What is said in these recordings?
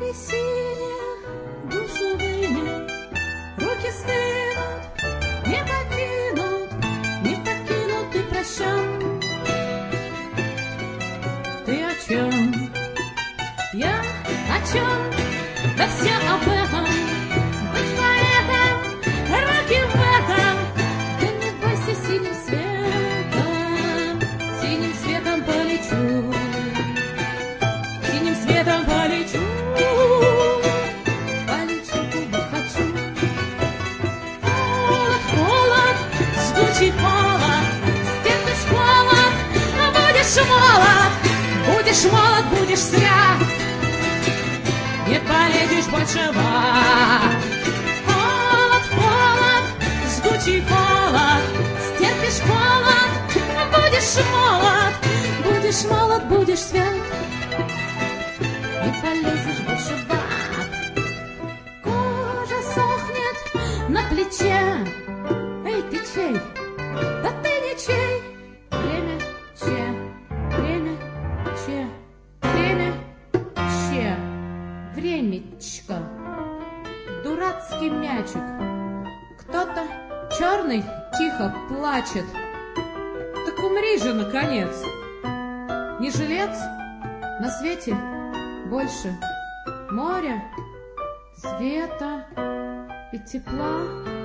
твои синие душу вынет, руки стынут, не покинут ты прощен. Ты о чем? Я о чем? Да все об этом. Быть поэтом, руки в этом. Да не бойся, синим светом полечу. Синим светом полечу. Полечу, куда хочу. Холод, холод, жгучий холод. Стерпишь холод, а будешь молод. Будешь молод, будешь свят. Не полезешь больше в ад. Холод, холод, жгучий холод. Стерпишь холод, будешь молод, будешь свят. Не полезешь больше в ад. Кожа сохнет на плече. Эй, ты чей? Да ты не чей. Время че, время че, время че. Времечко, дурацкий мячик. Кто-то черный тихо плачет. Так умри же, наконец. Не жилец, на свете больше моря, света и тепла.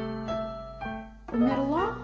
Умерла?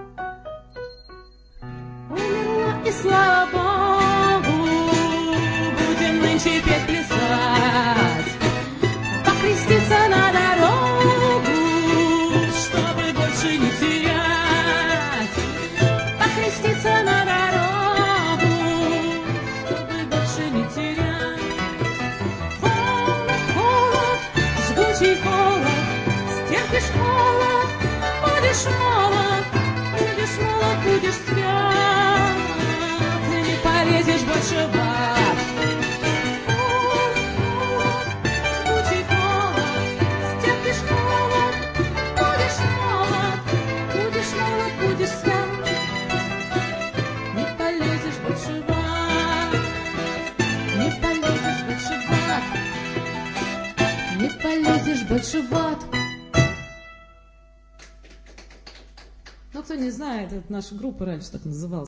Умерла, и слава Богу. Будем нынче петь, плясать, покреститься на дорогу, чтобы больше не терять. Покреститься на дорогу, чтобы больше не терять. Холод, холод, жгучий холод. Стерпишь холод, будешь молод. Будешь молод, будешь свят. Ты не полезешь больше в ад. Полезешь больше в ад. Ну, кто не знает, это наша группа раньше так называлась.